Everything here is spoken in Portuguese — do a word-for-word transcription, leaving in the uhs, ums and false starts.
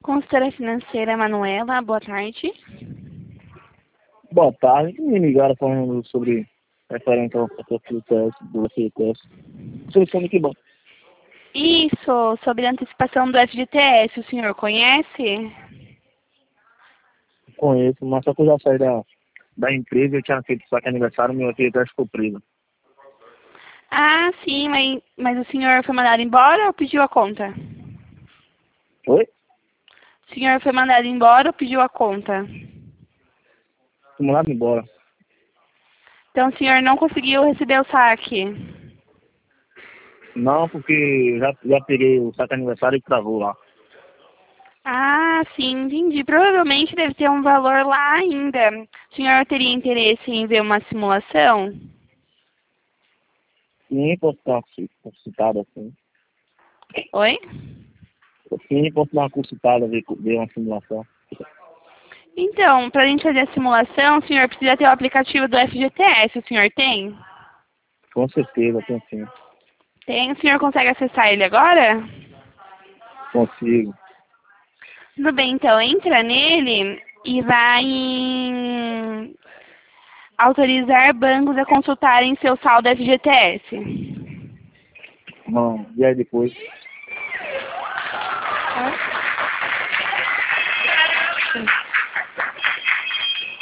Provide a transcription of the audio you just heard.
Consultora financeira Manuela, boa tarde. Boa tarde, me ligaram falando sobre referente ao fator do teste, do F G T S. Solução que bom. Isso, sobre a antecipação do F G T S, o senhor conhece? Conheço, mas só que eu já saí da, da empresa, eu tinha feito saque aniversário, meu F G T S ficou preso. Ah, sim, mas, mas o senhor foi mandado embora ou pediu a conta? Oi? O senhor foi mandado embora ou pediu a conta? Fui mandado embora. Então o senhor não conseguiu receber o saque? Não, porque já, já peguei o saque aniversário e travou lá. Ah, sim, entendi. Provavelmente deve ter um valor lá ainda. O senhor teria interesse em ver uma simulação? Sim, posso dar uma consultada assim. Oi? Sim, posso dar uma consultada, ver, ver uma simulação. Então, para a gente fazer a simulação, o senhor precisa ter o aplicativo do F G T S. O senhor tem? Com certeza, tem sim. Tem. O senhor consegue acessar ele agora? Consigo. Tudo bem, então. Entra nele e vai em autorizar bancos a consultarem seu saldo F G T S. Não, e aí depois? Tá?